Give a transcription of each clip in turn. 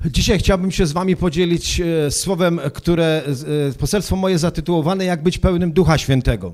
Dzisiaj chciałbym się z wami podzielić słowem, które poselstwo moje zatytułowane Jak być pełnym Ducha Świętego.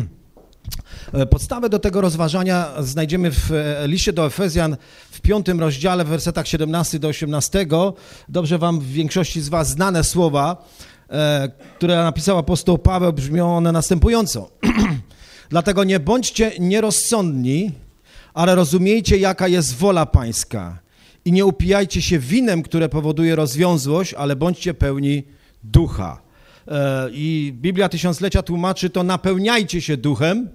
Podstawę do tego rozważania znajdziemy w liście do Efezjan w 5 rozdziale, w wersetach 17 do 18. Dobrze wam w większości z was znane słowa, które napisał apostoł Paweł, brzmią one następująco. Dlatego nie bądźcie nierozsądni, ale rozumiejcie, jaka jest wola pańska. I nie upijajcie się winem, które powoduje rozwiązłość, ale bądźcie pełni ducha. I Biblia Tysiąclecia tłumaczy to napełniajcie się duchem.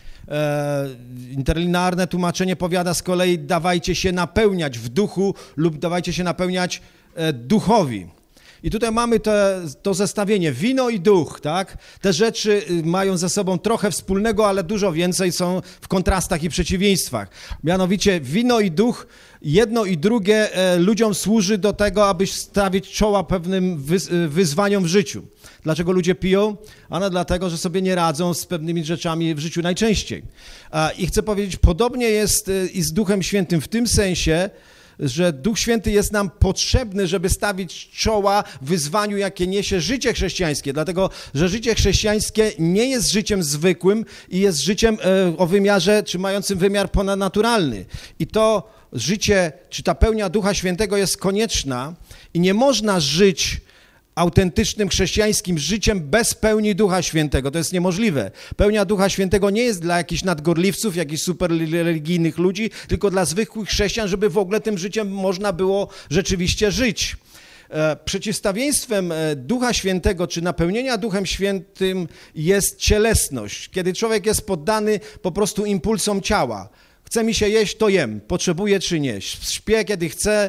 Interlinearne tłumaczenie powiada z kolei dawajcie się napełniać w duchu lub dawajcie się napełniać duchowi. I tutaj mamy to zestawienie, wino i duch, tak? Te rzeczy mają ze sobą trochę wspólnego, ale dużo więcej są w kontrastach i przeciwieństwach. Mianowicie wino i duch, jedno i drugie ludziom służy do tego, aby stawić czoła pewnym wyzwaniom w życiu. Dlaczego ludzie piją? Ano dlatego, że sobie nie radzą z pewnymi rzeczami w życiu najczęściej. I chcę powiedzieć, podobnie jest i z Duchem Świętym w tym sensie, że Duch Święty jest nam potrzebny, żeby stawić czoła wyzwaniu, jakie niesie życie chrześcijańskie, dlatego, że życie chrześcijańskie nie jest życiem zwykłym i jest życiem o wymiarze, czy mającym wymiar ponadnaturalny. I to życie, czy ta pełnia Ducha Świętego jest konieczna i nie można żyć autentycznym chrześcijańskim życiem bez pełni Ducha Świętego. To jest niemożliwe. Pełnia Ducha Świętego nie jest dla jakichś nadgorliwców, jakichś superreligijnych ludzi, tylko dla zwykłych chrześcijan, żeby w ogóle tym życiem można było rzeczywiście żyć. Przeciwstawieństwem Ducha Świętego, czy napełnienia Duchem Świętym jest cielesność, kiedy człowiek jest poddany po prostu impulsom ciała. Chce mi się jeść, to jem, potrzebuję czy nie. Śpię, kiedy chcę,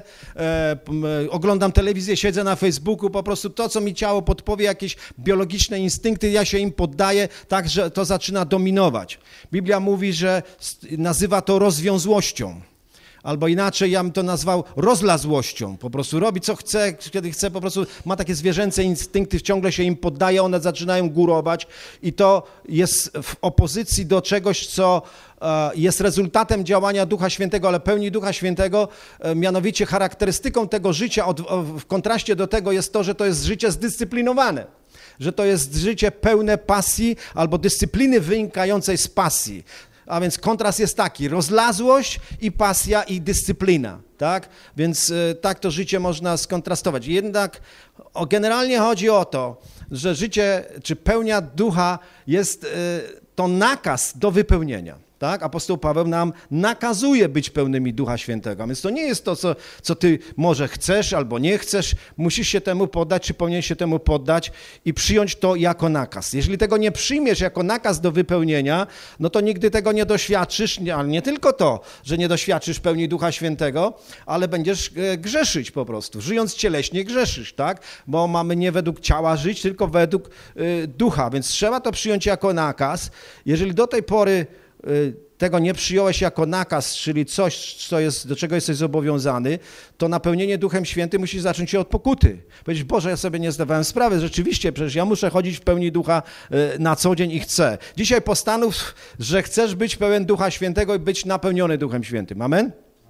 oglądam telewizję, siedzę na Facebooku, po prostu to, co mi ciało podpowie, jakieś biologiczne instynkty, ja się im poddaję, tak, że to zaczyna dominować. Biblia mówi, że nazywa to rozwiązłością. Albo inaczej, ja bym to nazwał rozlazłością. Po prostu robi co chce, kiedy chce, po prostu ma takie zwierzęce instynkty, ciągle się im poddaje, one zaczynają górować i to jest w opozycji do czegoś, co jest rezultatem działania Ducha Świętego, ale pełni Ducha Świętego, mianowicie charakterystyką tego życia w kontraście do tego jest to, że to jest życie zdyscyplinowane. Że to jest życie pełne pasji albo dyscypliny wynikającej z pasji. A więc kontrast jest taki, rozlazłość i pasja i dyscyplina, tak? Więc tak to życie można skontrastować. Jednak generalnie chodzi o to, że życie, czy pełnia ducha jest to nakaz do wypełnienia. Tak? Apostoł Paweł nam nakazuje być pełnymi Ducha Świętego. A więc to nie jest to, co ty może chcesz albo nie chcesz, musisz się temu poddać, czy powinieneś się temu poddać i przyjąć to jako nakaz. Jeżeli tego nie przyjmiesz jako nakaz do wypełnienia, no to nigdy tego nie doświadczysz, ale nie tylko to, że nie doświadczysz pełni Ducha Świętego, ale będziesz grzeszyć po prostu. Żyjąc cieleśnie grzeszysz, tak? Bo mamy nie według ciała żyć, tylko według ducha, więc trzeba to przyjąć jako nakaz. Jeżeli do tej pory tego nie przyjąłeś jako nakaz, czyli coś, do czego jesteś zobowiązany, to napełnienie Duchem Świętym musi zacząć się od pokuty. Powiedzieć, Boże, ja sobie nie zdawałem sprawy, rzeczywiście, przecież ja muszę chodzić w pełni Ducha na co dzień i chcę. Dzisiaj postanów, że chcesz być pełen Ducha Świętego i być napełniony Duchem Świętym. Amen?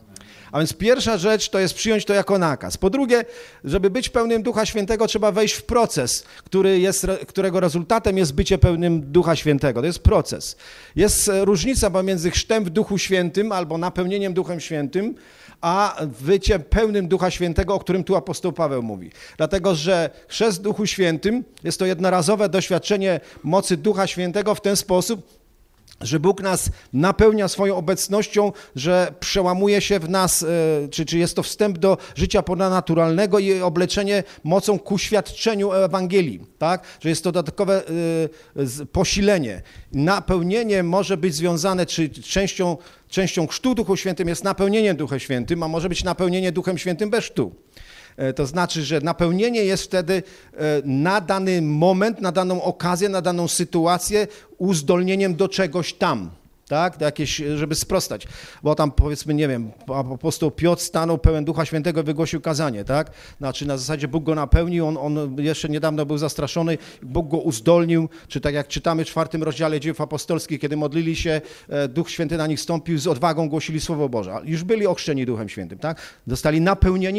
A więc pierwsza rzecz to jest przyjąć to jako nakaz. Po drugie, żeby być pełnym Ducha Świętego, trzeba wejść w proces, którego rezultatem jest bycie pełnym Ducha Świętego. To jest proces. Jest różnica pomiędzy chrztem w Duchu Świętym albo napełnieniem Duchem Świętym, a byciem pełnym Ducha Świętego, o którym tu apostoł Paweł mówi. Dlatego, że chrzest w Duchu Świętym jest to jednorazowe doświadczenie mocy Ducha Świętego w ten sposób, że Bóg nas napełnia swoją obecnością, że przełamuje się w nas, czy jest to wstęp do życia ponadnaturalnego i obleczenie mocą ku świadczeniu Ewangelii, tak? Że jest to dodatkowe posilenie. Napełnienie może być związane, czy częścią chrztu Duchu Świętym jest napełnienie Duchem Świętym, a może być napełnienie Duchem Świętym bez chrztu. To znaczy, że napełnienie jest wtedy na dany moment, na daną okazję, na daną sytuację uzdolnieniem do czegoś tam. tak, żeby sprostać, bo tam powiedzmy, nie wiem, apostoł Piotr stanął pełen Ducha Świętego i wygłosił kazanie, tak, znaczy na zasadzie Bóg go napełnił, on jeszcze niedawno był zastraszony, Bóg go uzdolnił, czy tak jak czytamy w 4 rozdziale Dziejów Apostolskich, kiedy modlili się, Duch Święty na nich stąpił, z odwagą głosili Słowo Boże, już byli ochrzczeni Duchem Świętym, tak, zostali napełnieni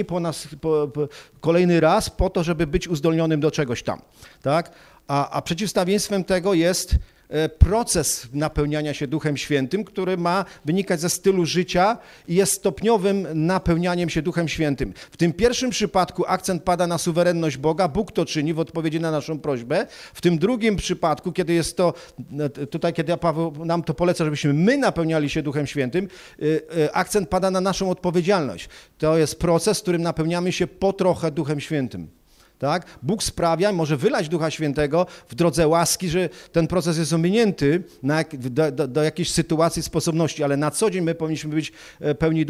kolejny raz po to, żeby być uzdolnionym do czegoś tam, tak, a przeciwstawieństwem tego jest proces napełniania się Duchem Świętym, który ma wynikać ze stylu życia i jest stopniowym napełnianiem się Duchem Świętym. W tym pierwszym przypadku akcent pada na suwerenność Boga, Bóg to czyni w odpowiedzi na naszą prośbę. W tym drugim przypadku, kiedy jest to, tutaj kiedy Paweł nam to poleca, żebyśmy my napełniali się Duchem Świętym, akcent pada na naszą odpowiedzialność. To jest proces, w którym napełniamy się po trochę Duchem Świętym. Tak? Bóg sprawia, może wylać Ducha Świętego w drodze łaski, że ten proces jest ominięty do jakiejś sytuacji, sposobności, ale na co dzień my powinniśmy być pełni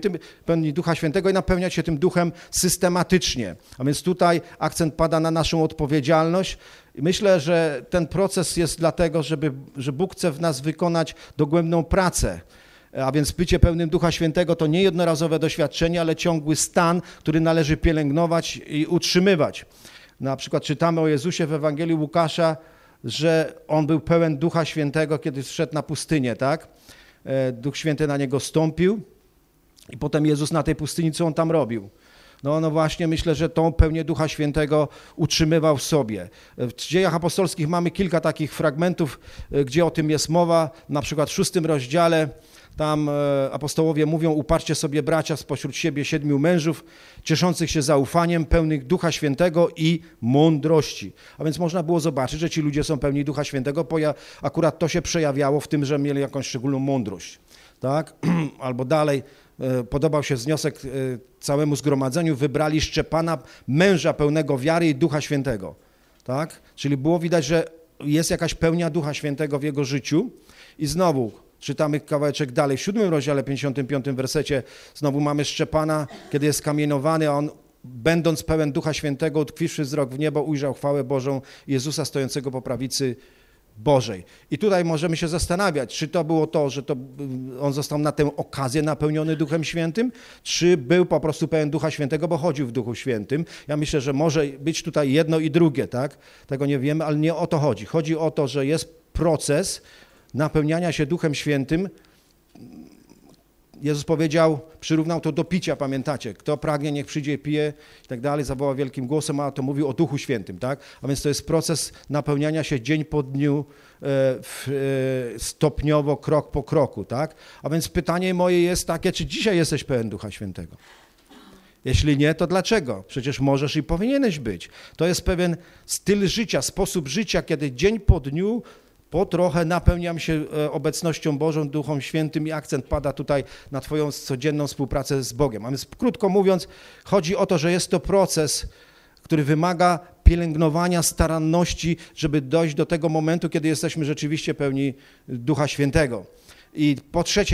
Ducha Świętego i napełniać się tym Duchem systematycznie. A więc tutaj akcent pada na naszą odpowiedzialność. Myślę, że ten proces jest dlatego, że Bóg chce w nas wykonać dogłębną pracę. A więc bycie pełnym Ducha Świętego to nie jednorazowe doświadczenie, ale ciągły stan, który należy pielęgnować i utrzymywać. Na przykład czytamy o Jezusie w Ewangelii Łukasza, że On był pełen Ducha Świętego, kiedy zszedł na pustynię, tak? Duch Święty na Niego stąpił i potem Jezus na tej pustyni, co On tam robił? No właśnie, myślę, że tą pełnię Ducha Świętego utrzymywał w sobie. W Dziejach Apostolskich mamy kilka takich fragmentów, gdzie o tym jest mowa, na przykład w 6 rozdziale. Tam apostołowie mówią, uparcie sobie bracia spośród siebie 7 mężów, cieszących się zaufaniem, pełnych Ducha Świętego i mądrości. A więc można było zobaczyć, że ci ludzie są pełni Ducha Świętego, bo akurat to się przejawiało w tym, że mieli jakąś szczególną mądrość. Tak? Albo dalej, podobał się wniosek całemu zgromadzeniu, wybrali Szczepana, męża pełnego wiary i Ducha Świętego. Tak? Czyli było widać, że jest jakaś pełnia Ducha Świętego w jego życiu i znowu czytamy kawałeczek dalej, w 7 rozdziale, 55 wersecie, znowu mamy Szczepana, kiedy jest kamienowany, a on, będąc pełen Ducha Świętego, utkwiwszy wzrok w niebo, ujrzał chwałę Bożą, Jezusa stojącego po prawicy Bożej. I tutaj możemy się zastanawiać, czy to było to, że on został na tę okazję napełniony Duchem Świętym, czy był po prostu pełen Ducha Świętego, bo chodził w Duchu Świętym. Ja myślę, że może być tutaj jedno i drugie, tak? Tego nie wiemy, ale nie o to chodzi. Chodzi o to, że jest proces napełniania się Duchem Świętym. Jezus powiedział, przyrównał to do picia, pamiętacie? Kto pragnie, niech przyjdzie i pije i tak dalej, zawołał wielkim głosem, a to mówił o Duchu Świętym, tak? A więc to jest proces napełniania się dzień po dniu, stopniowo, krok po kroku, tak? A więc pytanie moje jest takie, czy dzisiaj jesteś pełen Ducha Świętego? Jeśli nie, to dlaczego? Przecież możesz i powinieneś być. To jest pewien styl życia, sposób życia, kiedy dzień po dniu po trochę napełniam się obecnością Bożą, Duchem Świętym i akcent pada tutaj na twoją codzienną współpracę z Bogiem. A więc krótko mówiąc, chodzi o to, że jest to proces, który wymaga pielęgnowania, staranności, żeby dojść do tego momentu, kiedy jesteśmy rzeczywiście pełni Ducha Świętego. I po trzecie,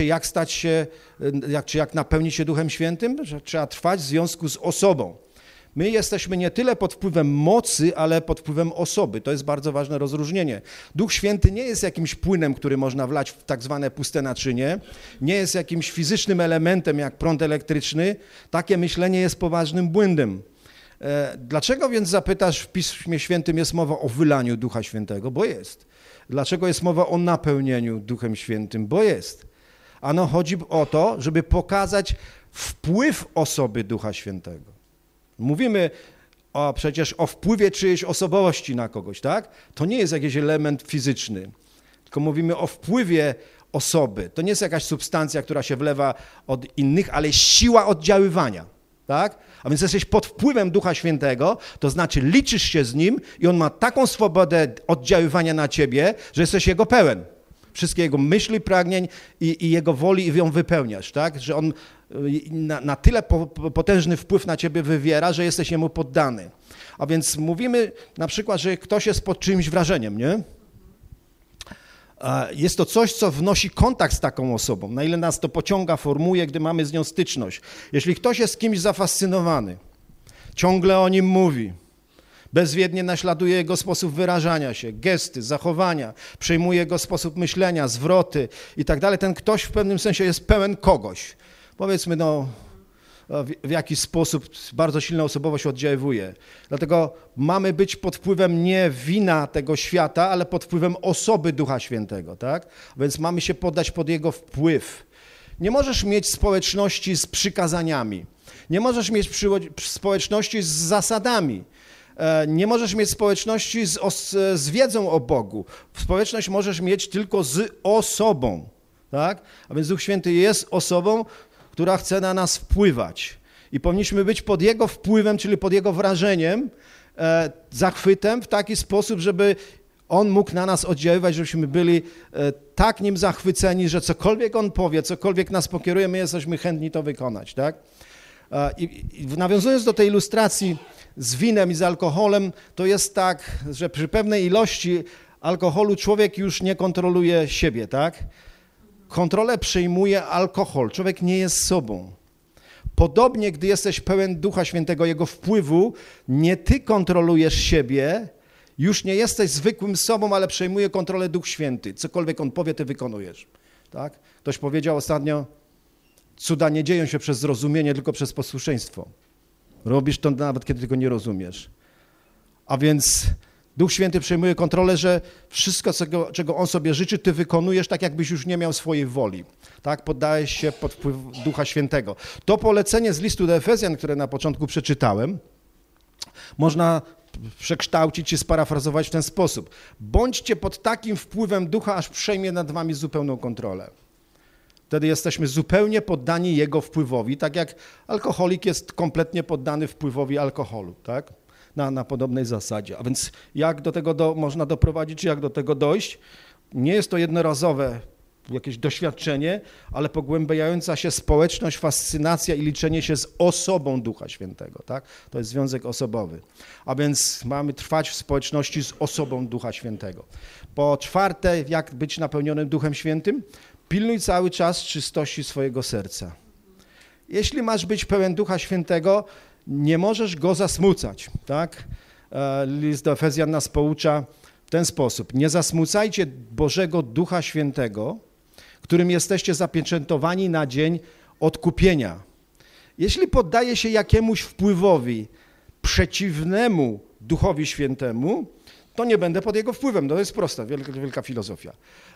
jak napełnić się Duchem Świętym? Że trzeba trwać w związku z osobą. My jesteśmy nie tyle pod wpływem mocy, ale pod wpływem osoby. To jest bardzo ważne rozróżnienie. Duch Święty nie jest jakimś płynem, który można wlać w tak zwane puste naczynie. Nie jest jakimś fizycznym elementem jak prąd elektryczny. Takie myślenie jest poważnym błędem. Dlaczego więc zapytasz, w Piśmie Świętym jest mowa o wylaniu Ducha Świętego? Bo jest. Dlaczego jest mowa o napełnieniu Duchem Świętym? Bo jest. Ano chodzi o to, żeby pokazać wpływ osoby Ducha Świętego. Mówimy przecież o wpływie czyjejś osobowości na kogoś, tak? To nie jest jakiś element fizyczny, tylko mówimy o wpływie osoby. To nie jest jakaś substancja, która się wlewa od innych, ale siła oddziaływania, tak? A więc jesteś pod wpływem Ducha Świętego, to znaczy liczysz się z Nim i On ma taką swobodę oddziaływania na ciebie, że jesteś Jego pełen. Wszystkie Jego myśli, pragnień i Jego woli i ją wypełniasz, tak? Że On na tyle potężny wpływ na ciebie wywiera, że jesteś Jemu poddany. A więc mówimy na przykład, że ktoś jest pod czymś wrażeniem, nie? Jest to coś, co wnosi kontakt z taką osobą, na ile nas to pociąga, formuje, gdy mamy z nią styczność. Jeśli ktoś jest kimś zafascynowany, ciągle o nim mówi, Bezwiednie naśladuje jego sposób wyrażania się, gesty, zachowania, przejmuje jego sposób myślenia, zwroty i tak dalej. Ten ktoś w pewnym sensie jest pełen kogoś. Powiedzmy, w jakiś sposób bardzo silna osobowość oddziaływuje. Dlatego mamy być pod wpływem nie wina tego świata, ale pod wpływem osoby Ducha Świętego, tak? Więc mamy się poddać pod jego wpływ. Nie możesz mieć społeczności z przykazaniami. Nie możesz mieć społeczności z zasadami. Nie możesz mieć społeczności z wiedzą o Bogu. Społeczność możesz mieć tylko z osobą, tak? A więc Duch Święty jest osobą, która chce na nas wpływać. I powinniśmy być pod Jego wpływem, czyli pod Jego wrażeniem, zachwytem w taki sposób, żeby On mógł na nas oddziaływać, żebyśmy byli tak Nim zachwyceni, że cokolwiek On powie, cokolwiek nas pokieruje, my jesteśmy chętni to wykonać, tak? I nawiązując do tej ilustracji z winem i z alkoholem, to jest tak, że przy pewnej ilości alkoholu człowiek już nie kontroluje siebie, tak? Kontrolę przejmuje alkohol, człowiek nie jest sobą. Podobnie, gdy jesteś pełen Ducha Świętego, Jego wpływu, nie ty kontrolujesz siebie, już nie jesteś zwykłym sobą, ale przejmuje kontrolę Duch Święty. Cokolwiek On powie, ty wykonujesz. Tak? Ktoś powiedział ostatnio, cuda nie dzieją się przez zrozumienie, tylko przez posłuszeństwo. Robisz to nawet, kiedy tego nie rozumiesz. A więc Duch Święty przejmuje kontrolę, że wszystko, czego On sobie życzy, ty wykonujesz tak, jakbyś już nie miał swojej woli. Tak? Poddajesz się pod wpływ Ducha Świętego. To polecenie z listu do Efezjan, które na początku przeczytałem, można przekształcić czy sparafrazować w ten sposób. Bądźcie pod takim wpływem Ducha, aż przejmie nad wami zupełną kontrolę. Wtedy jesteśmy zupełnie poddani Jego wpływowi, tak jak alkoholik jest kompletnie poddany wpływowi alkoholu, tak? Na podobnej zasadzie. A więc jak do tego można doprowadzić, jak do tego dojść? Nie jest to jednorazowe jakieś doświadczenie, ale pogłębiająca się społeczność, fascynacja i liczenie się z osobą Ducha Świętego, tak? To jest związek osobowy. A więc mamy trwać w społeczności z osobą Ducha Świętego. Po czwarte, jak być napełnionym Duchem Świętym? Pilnuj cały czas czystości swojego serca. Jeśli masz być pełen Ducha Świętego, nie możesz Go zasmucać, tak? List do Efezjan nas poucza w ten sposób. Nie zasmucajcie Bożego Ducha Świętego, którym jesteście zapieczętowani na dzień odkupienia. Jeśli poddaję się jakiemuś wpływowi przeciwnemu Duchowi Świętemu, to nie będę pod jego wpływem. To jest prosta, wielka filozofia.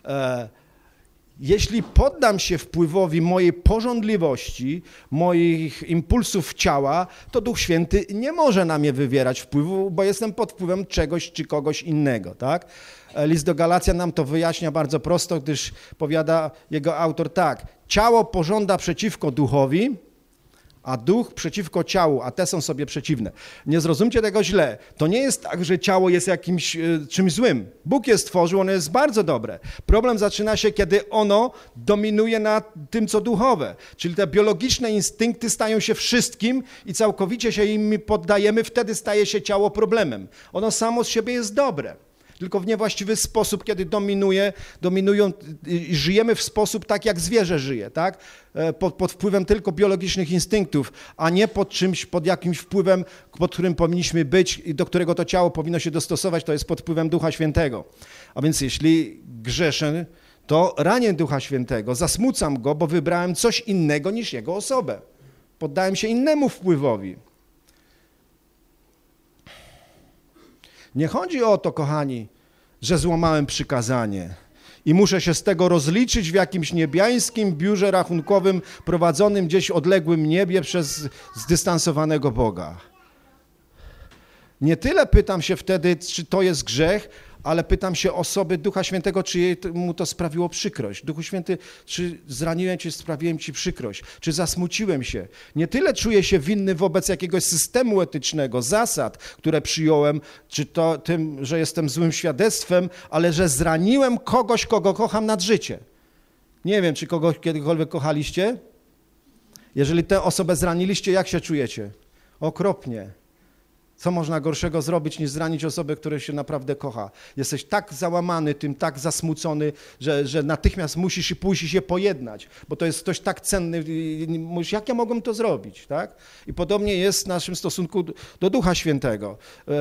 Jeśli poddam się wpływowi mojej pożądliwości, moich impulsów ciała, to Duch Święty nie może na mnie wywierać wpływu, bo jestem pod wpływem czegoś czy kogoś innego, tak? List do Galacjan nam to wyjaśnia bardzo prosto, gdyż powiada jego autor tak. Ciało pożąda przeciwko duchowi, a duch przeciwko ciału, a te są sobie przeciwne. Nie zrozumcie tego źle. To nie jest tak, że ciało jest jakimś czymś złym. Bóg je stworzył, ono jest bardzo dobre. Problem zaczyna się, kiedy ono dominuje nad tym, co duchowe. Czyli te biologiczne instynkty stają się wszystkim i całkowicie się im poddajemy, wtedy staje się ciało problemem. Ono samo z siebie jest dobre. Tylko w niewłaściwy sposób, kiedy dominują i żyjemy w sposób tak, jak zwierzę żyje, tak? Pod wpływem tylko biologicznych instynktów, a nie pod jakimś wpływem, pod którym powinniśmy być i do którego to ciało powinno się dostosować, to jest pod wpływem Ducha Świętego. A więc jeśli grzeszę, to ranię Ducha Świętego, zasmucam Go, bo wybrałem coś innego niż Jego osobę. Poddałem się innemu wpływowi. Nie chodzi o to, kochani, że złamałem przykazanie i muszę się z tego rozliczyć w jakimś niebiańskim biurze rachunkowym prowadzonym gdzieś w odległym niebie przez zdystansowanego Boga. Nie tyle pytam się wtedy, czy to jest grzech, ale pytam się osoby Ducha Świętego, czy mu to sprawiło przykrość. Duchu Święty, czy zraniłem Cię, sprawiłem Ci przykrość, czy zasmuciłem się. Nie tyle czuję się winny wobec jakiegoś systemu etycznego, zasad, które przyjąłem, czy to tym, że jestem złym świadectwem, ale że zraniłem kogoś, kogo kocham nad życie. Nie wiem, czy kogoś kiedykolwiek kochaliście? Jeżeli tę osobę zraniliście, jak się czujecie? Okropnie. Co można gorszego zrobić, niż zranić osobę, która się naprawdę kocha? Jesteś tak załamany tym, tak zasmucony, że natychmiast musisz pójść i się pojednać, bo to jest ktoś tak cenny. Mówisz, jak ja mogłem to zrobić? Tak? I podobnie jest w naszym stosunku do Ducha Świętego,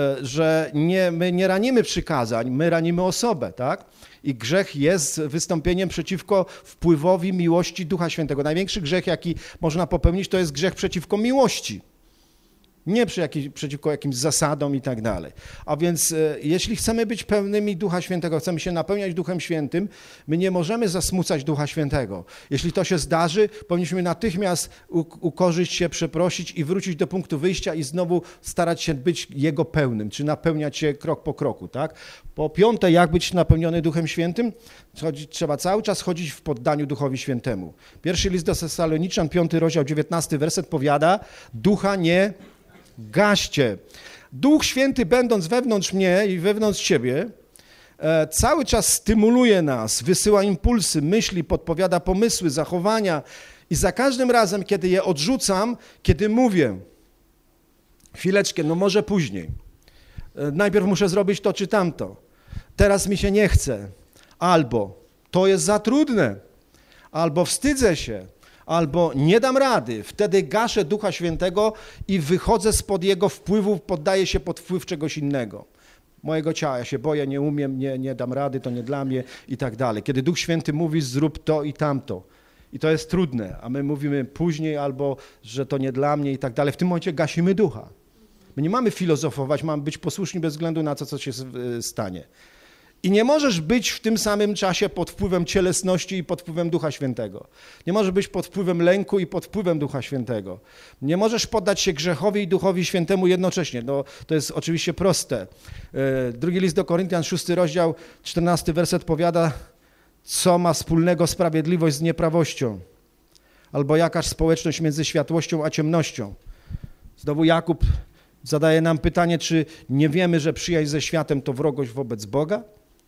że my nie ranimy przykazań, my ranimy osobę. Tak? I grzech jest wystąpieniem przeciwko wpływowi miłości Ducha Świętego. Największy grzech, jaki można popełnić, to jest grzech przeciwko miłości. Nie przeciwko jakimś zasadom i tak dalej. A więc jeśli chcemy być pełnymi Ducha Świętego, chcemy się napełniać Duchem Świętym, my nie możemy zasmucać Ducha Świętego. Jeśli to się zdarzy, powinniśmy natychmiast ukorzyć się, przeprosić i wrócić do punktu wyjścia i znowu starać się być Jego pełnym, czy napełniać się krok po kroku. Tak? Po piąte, jak być napełniony Duchem Świętym? Trzeba cały czas chodzić w poddaniu Duchowi Świętemu. Pierwszy list do Tesaloniczan, 5 rozdział, 19 werset powiada, ducha nie gaście. Duch Święty, będąc wewnątrz mnie i wewnątrz ciebie, cały czas stymuluje nas, wysyła impulsy, myśli, podpowiada pomysły, zachowania i za każdym razem, kiedy je odrzucam, kiedy mówię, chwileczkę, no może później, najpierw muszę zrobić to czy tamto, teraz mi się nie chce, albo to jest za trudne, albo wstydzę się, albo nie dam rady, wtedy gaszę Ducha Świętego i wychodzę spod Jego wpływu, poddaję się pod wpływ czegoś innego. Mojego ciała, ja się boję, nie umiem, nie dam rady, to nie dla mnie i tak dalej. Kiedy Duch Święty mówi, zrób to i tamto. I to jest trudne, a my mówimy później albo, że to nie dla mnie i tak dalej. W tym momencie gasimy Ducha. My nie mamy filozofować, mamy być posłuszni bez względu na to, co się stanie. I nie możesz być w tym samym czasie pod wpływem cielesności i pod wpływem Ducha Świętego. Nie możesz być pod wpływem lęku i pod wpływem Ducha Świętego. Nie możesz poddać się grzechowi i Duchowi Świętemu jednocześnie. No, to jest oczywiście proste. Drugi list do Koryntian, 6 rozdział, 14 werset powiada, co ma wspólnego sprawiedliwość z nieprawością? Albo jakaż społeczność między światłością a ciemnością? Znowu Jakub zadaje nam pytanie, czy nie wiemy, że przyjaźń ze światem to wrogość wobec Boga?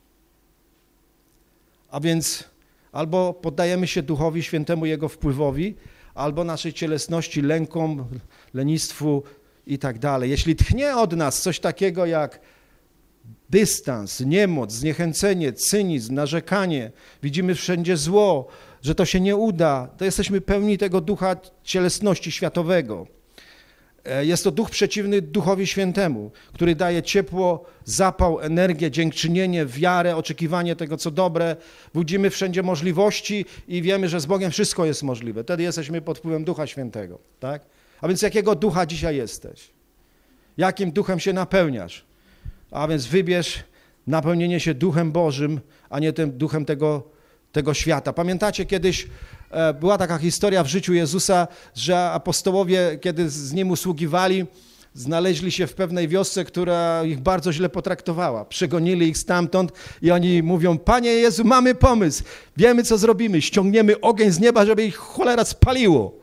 A więc albo poddajemy się Duchowi Świętemu, Jego wpływowi, albo naszej cielesności, lękom, lenistwu i tak dalej. Jeśli tchnie od nas coś takiego jak dystans, niemoc, zniechęcenie, cynizm, narzekanie, widzimy wszędzie zło, że to się nie uda, to jesteśmy pełni tego ducha cielesności światowego. Jest to duch przeciwny Duchowi Świętemu, który daje ciepło, zapał, energię, dziękczynienie, wiarę, oczekiwanie tego, co dobre. Widzimy wszędzie możliwości i wiemy, że z Bogiem wszystko jest możliwe. Wtedy jesteśmy pod wpływem Ducha Świętego. Tak? A więc jakiego ducha dzisiaj jesteś? Jakim duchem się napełniasz? A więc wybierz napełnienie się Duchem Bożym, a nie tym duchem tego świata. Pamiętacie, kiedyś była taka historia w życiu Jezusa, że apostołowie, kiedy z Nim usługiwali, znaleźli się w pewnej wiosce, która ich bardzo źle potraktowała. Przegonili ich stamtąd i oni mówią, Panie Jezu, mamy pomysł, wiemy, co zrobimy, ściągniemy ogień z nieba, żeby ich cholera spaliło.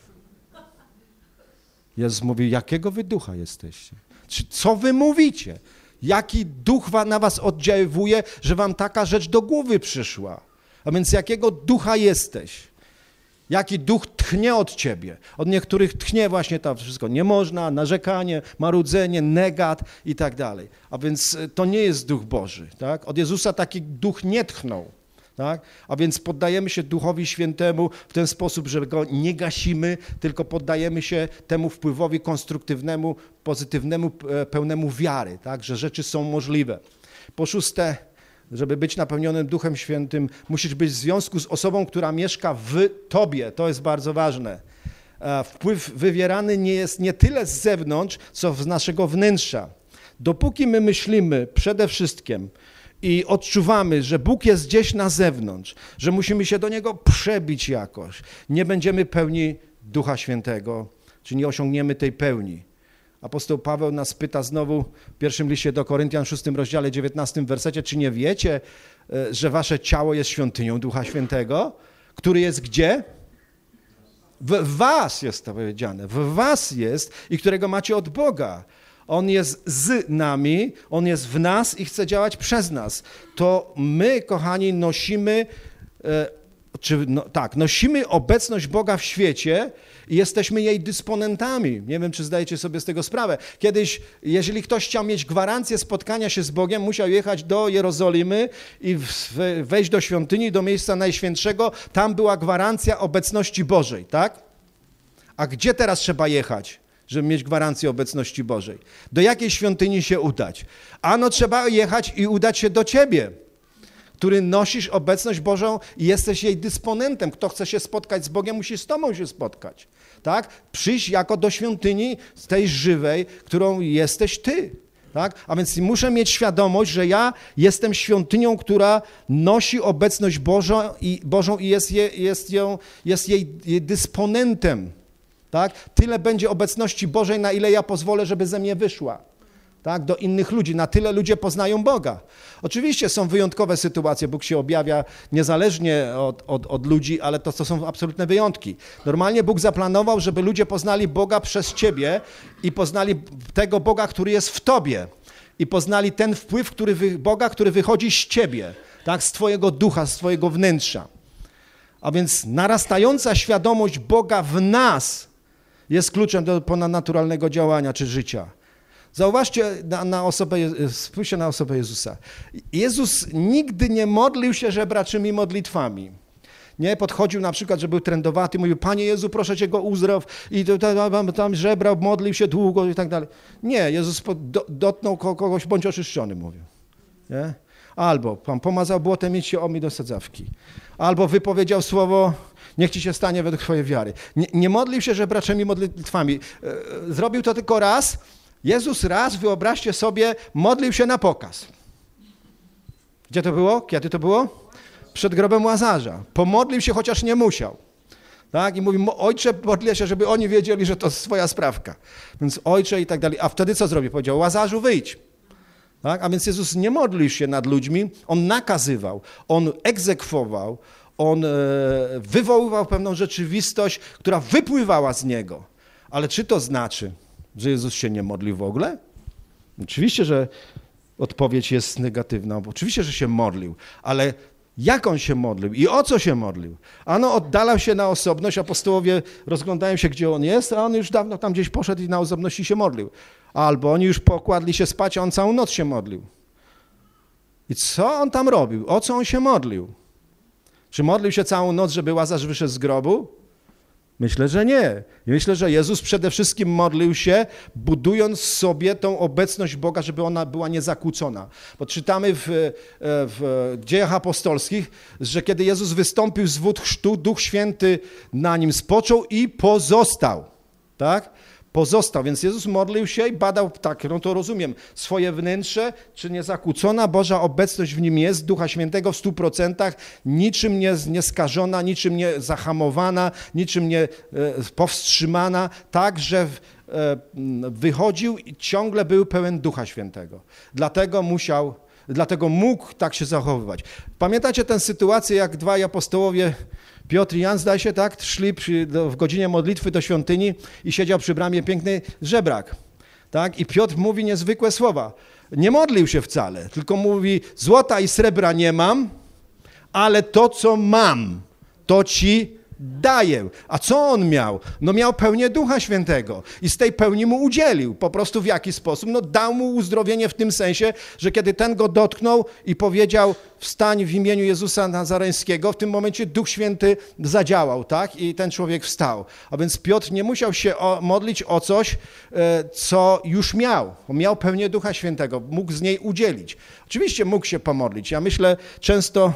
Jezus mówi, jakiego wy ducha jesteście? Co wy mówicie? Jaki duch na was oddziaływuje, że wam taka rzecz do głowy przyszła? A więc jakiego ducha jesteś? Jaki duch tchnie od ciebie? Od niektórych tchnie właśnie to wszystko. Nie można, narzekanie, marudzenie, negat i tak dalej. A więc to nie jest duch Boży. Tak? Od Jezusa taki duch nie tchnął. Tak? A więc poddajemy się Duchowi Świętemu w ten sposób, że go nie gasimy, tylko poddajemy się temu wpływowi konstruktywnemu, pozytywnemu, pełnemu wiary, tak? Że rzeczy są możliwe. Po szóste, żeby być napełnionym Duchem Świętym, musisz być w związku z osobą, która mieszka w tobie. To jest bardzo ważne. Wpływ wywierany nie jest nie tyle z zewnątrz, co z naszego wnętrza. Dopóki my myślimy przede wszystkim i odczuwamy, że Bóg jest gdzieś na zewnątrz, że musimy się do Niego przebić jakoś, nie będziemy pełni Ducha Świętego, czy nie osiągniemy tej pełni. Apostoł Paweł nas pyta znowu w pierwszym liście do Koryntian, 6 rozdziale, 19 wersecie, czy nie wiecie, że wasze ciało jest świątynią Ducha Świętego, który jest gdzie? W was jest to powiedziane, w was jest i którego macie od Boga. On jest z nami, On jest w nas i chce działać przez nas. To my, kochani, nosimy nosimy obecność Boga w świecie i jesteśmy jej dysponentami. Nie wiem, czy zdajecie sobie z tego sprawę. Kiedyś, jeżeli ktoś chciał mieć gwarancję spotkania się z Bogiem, musiał jechać do Jerozolimy i wejść do świątyni, do miejsca najświętszego. Tam była gwarancja obecności Bożej, tak? A gdzie teraz trzeba jechać, żeby mieć gwarancję obecności Bożej? Do jakiej świątyni się udać? Ano trzeba jechać i udać się do ciebie, który nosisz obecność Bożą i jesteś jej dysponentem. Kto chce się spotkać z Bogiem, musi z tobą się spotkać. Tak? Przyjść jako do świątyni z tej żywej, którą jesteś ty. Tak? A więc muszę mieć świadomość, że ja jestem świątynią, która nosi obecność Bożą i jest jej dysponentem. Tak? Tyle będzie obecności Bożej, na ile ja pozwolę, żeby ze mnie wyszła. Tak? Do innych ludzi. Na tyle ludzie poznają Boga. Oczywiście są wyjątkowe sytuacje. Bóg się objawia niezależnie od ludzi, ale to są absolutne wyjątki. Normalnie Bóg zaplanował, żeby ludzie poznali Boga przez ciebie i poznali tego Boga, który jest w tobie. I poznali ten wpływ Boga, który wychodzi z ciebie, tak? Z twojego ducha, z twojego wnętrza. A więc narastająca świadomość Boga w nas jest kluczem do ponadnaturalnego działania czy życia. Zauważcie spójrzcie na osobę Jezusa. Jezus nigdy nie modlił się żebraczymi modlitwami. Nie, podchodził na przykład, że był trędowaty, mówił, Panie Jezu, proszę Cię go uzdrow i tam żebrał, modlił się długo i tak dalej. Nie, Jezus dotknął kogoś, bądź oczyszczony, mówił. Nie? Albo Pan pomazał błotem, idź się omyj do sadzawki. Albo wypowiedział słowo, niech Ci się stanie według Twojej wiary. Nie modlił się żebraczymi modlitwami. Zrobił to tylko raz. Jezus raz, wyobraźcie sobie, modlił się na pokaz. Gdzie to było? Kiedy to było? Przed grobem Łazarza. Pomodlił się, chociaż nie musiał. Tak? I mówi, ojcze, modlę się, żeby oni wiedzieli, że to swoja sprawka. Więc ojcze i tak dalej. A wtedy co zrobił? Powiedział, Łazarzu, wyjdź. Tak? A więc Jezus nie modlił się nad ludźmi, On nakazywał, On egzekwował, On wywoływał pewną rzeczywistość, która wypływała z Niego. Ale czy to znaczy, że Jezus się nie modlił w ogóle? Oczywiście, że odpowiedź jest negatywna, bo oczywiście, że się modlił, ale jak On się modlił i o co się modlił? Ano oddalał się na osobność, apostołowie rozglądają się, gdzie On jest, a On już dawno tam gdzieś poszedł i na osobności się modlił. Albo oni już pokładli się spać, a On całą noc się modlił. I co On tam robił? O co On się modlił? Czy modlił się całą noc, żeby Łazarz wyszedł z grobu? Myślę, że nie. Myślę, że Jezus przede wszystkim modlił się, budując sobie tą obecność Boga, żeby ona była niezakłócona. Bo czytamy w Dziejach Apostolskich, że kiedy Jezus wystąpił z wód chrztu, Duch Święty na Nim spoczął i pozostał. Tak? Pozostał, więc Jezus modlił się i badał, tak, no to rozumiem, swoje wnętrze, czy niezakłócona Boża obecność w nim jest, Ducha Świętego w 100%, niczym nie skażona, niczym nie zahamowana, niczym nie powstrzymana, tak, że wychodził i ciągle był pełen Ducha Świętego. Dlatego mógł tak się zachowywać. Pamiętacie tę sytuację, jak dwaj apostołowie, Piotr i Jan, zdaje się, tak, szli w godzinie modlitwy do świątyni i siedział przy bramie piękny żebrak. Tak? I Piotr mówi niezwykłe słowa. Nie modlił się wcale, tylko mówi, złota i srebra nie mam, ale to, co mam, to ci daję. A co on miał? No miał pełnię Ducha Świętego i z tej pełni mu udzielił. Po prostu w jaki sposób? No dał mu uzdrowienie w tym sensie, że kiedy ten go dotknął i powiedział wstań w imieniu Jezusa Nazareńskiego, w tym momencie Duch Święty zadziałał, tak? I ten człowiek wstał. A więc Piotr nie musiał się modlić o coś, co już miał. On miał pełnię Ducha Świętego, mógł z niej udzielić. Oczywiście mógł się pomodlić. Ja myślę często...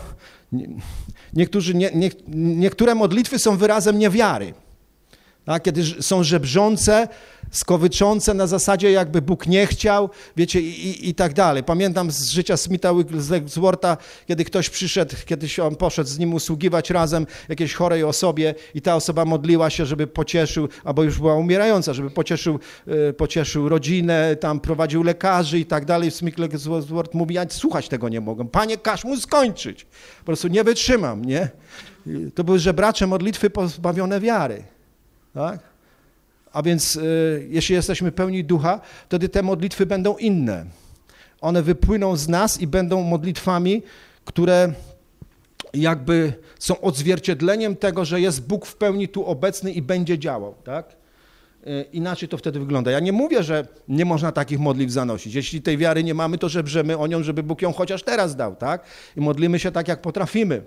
Niektóre modlitwy są wyrazem niewiary, tak? Kiedy są żebrzące, skowyczące na zasadzie jakby Bóg nie chciał, wiecie, i tak dalej. Pamiętam z życia Smitha Wiggleswortha, kiedy ktoś przyszedł, kiedyś on poszedł z nim usługiwać razem jakiejś chorej osobie i ta osoba modliła się, żeby pocieszył, albo już była umierająca, żeby pocieszył rodzinę, tam prowadził lekarzy i tak dalej. Smith Wigglesworth mówi, ja słuchać tego nie mogę. Panie, każ mu skończyć. Po prostu nie wytrzymam, nie? To były żebracze modlitwy pozbawione wiary, tak? A więc jeśli jesteśmy pełni Ducha, wtedy te modlitwy będą inne. One wypłyną z nas i będą modlitwami, które jakby są odzwierciedleniem tego, że jest Bóg w pełni tu obecny i będzie działał, tak? Inaczej to wtedy wygląda. Ja nie mówię, że nie można takich modlitw zanosić. Jeśli tej wiary nie mamy, to żebrzemy o nią, żeby Bóg ją chociaż teraz dał, tak? I modlimy się tak, jak potrafimy.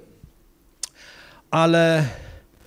Ale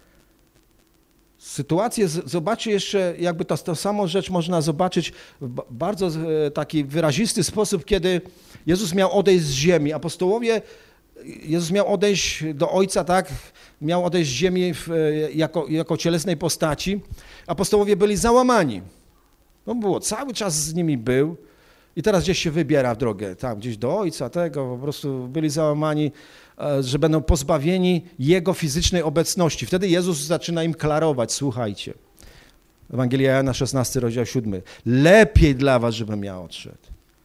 sytuację, zobaczcie jeszcze, jakby tą samą rzecz można zobaczyć w bardzo taki wyrazisty sposób, kiedy Jezus miał odejść z ziemi. Apostołowie, Jezus miał odejść do Ojca, tak? Miał odejść z ziemi jako cielesnej postaci. Apostołowie byli załamani. No było, cały czas z nimi był i teraz gdzieś się wybiera w drogę, tak, gdzieś do Ojca, tego, po prostu byli załamani, że będą pozbawieni Jego fizycznej obecności. Wtedy Jezus zaczyna im klarować, słuchajcie, Ewangelia Jana 16, rozdział 7. Lepiej dla was, żebym ja odszedł.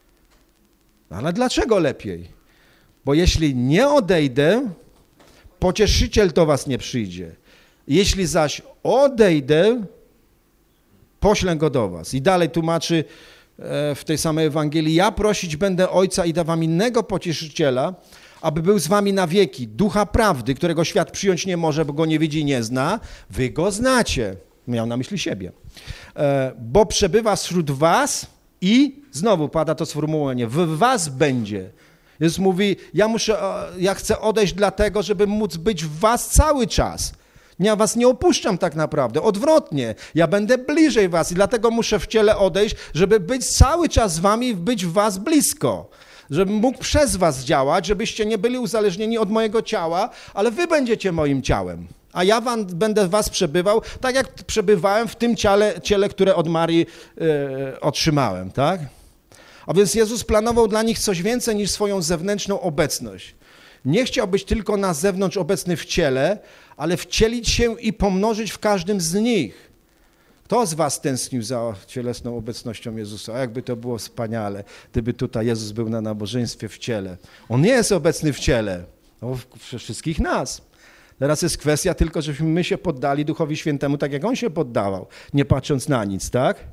Ale dlaczego lepiej? Bo jeśli nie odejdę, Pocieszyciel do was nie przyjdzie. Jeśli zaś odejdę, poślę go do was. I dalej tłumaczy w tej samej Ewangelii, ja prosić będę Ojca i da wam innego Pocieszyciela, aby był z wami na wieki, Ducha Prawdy, którego świat przyjąć nie może, bo go nie widzi i nie zna, wy go znacie. Miał na myśli siebie. Bo przebywa wśród was i, znowu pada to sformułowanie, w was będzie. Jezus mówi, ja chcę odejść dlatego, żeby móc być w was cały czas. Ja was nie opuszczam tak naprawdę, odwrotnie. Ja będę bliżej was i dlatego muszę w ciele odejść, żeby być cały czas z wami i być w was blisko. Żebym mógł przez was działać, żebyście nie byli uzależnieni od mojego ciała, ale wy będziecie moim ciałem. A ja będę w was przebywał, tak jak przebywałem w tym ciele, które od Marii otrzymałem, tak? A więc Jezus planował dla nich coś więcej niż swoją zewnętrzną obecność. Nie chciał być tylko na zewnątrz obecny w ciele, ale wcielić się i pomnożyć w każdym z nich. Kto z was tęsknił za cielesną obecnością Jezusa? Jakby to było wspaniale, gdyby tutaj Jezus był na nabożeństwie w ciele. On nie jest obecny w ciele, no, wszystkich nas. Teraz jest kwestia tylko, żebyśmy my się poddali Duchowi Świętemu tak, jak On się poddawał, nie patrząc na nic, tak?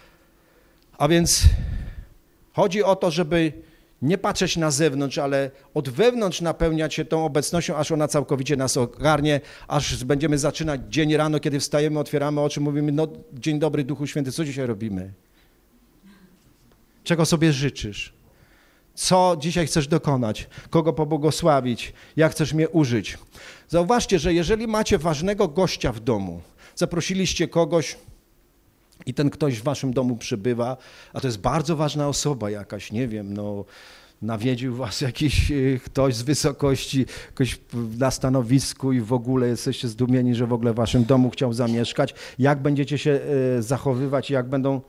A więc chodzi o to, żeby nie patrzeć na zewnątrz, ale od wewnątrz napełniać się tą obecnością, aż ona całkowicie nas ogarnie, aż będziemy zaczynać dzień rano, kiedy wstajemy, otwieramy oczy, mówimy, no dzień dobry Duchu Święty, co dzisiaj robimy? Czego sobie życzysz? Co dzisiaj chcesz dokonać? Kogo pobłogosławić? Jak chcesz mnie użyć? Zauważcie, że jeżeli macie ważnego gościa w domu, zaprosiliście kogoś i ten ktoś w waszym domu przybywa, a to jest bardzo ważna osoba jakaś, nie wiem, no nawiedził was jakiś ktoś z wysokości, ktoś na stanowisku i w ogóle jesteście zdumieni, że w ogóle w waszym domu chciał zamieszkać. Jak będziecie się zachowywać, jak będą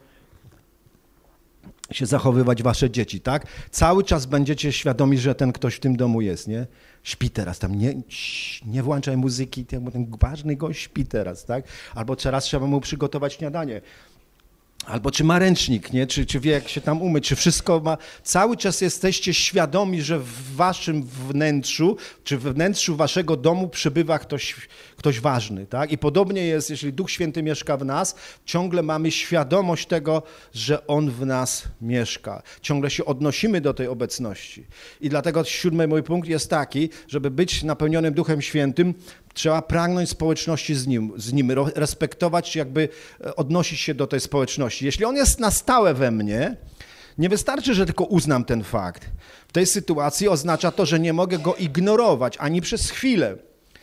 się zachowywać wasze dzieci, tak? Cały czas będziecie świadomi, że ten ktoś w tym domu jest, nie? Śpi teraz tam, nie włączaj muzyki, bo ten ważny gość śpi teraz, tak? Albo teraz trzeba mu przygotować śniadanie. Albo czy ma ręcznik, nie? Czy wie, jak się tam umyć, czy wszystko ma. Cały czas jesteście świadomi, że w waszym wnętrzu, czy w wnętrzu waszego domu przybywa ktoś ważny, tak? I podobnie jest, jeśli Duch Święty mieszka w nas, ciągle mamy świadomość tego, że On w nas mieszka. Ciągle się odnosimy do tej obecności. I dlatego 7. mój punkt jest taki, żeby być napełnionym Duchem Świętym, trzeba pragnąć społeczności z Nim, respektować, jakby odnosić się do tej społeczności. Jeśli On jest na stałe we mnie, nie wystarczy, że tylko uznam ten fakt. W tej sytuacji oznacza to, że nie mogę Go ignorować ani przez chwilę.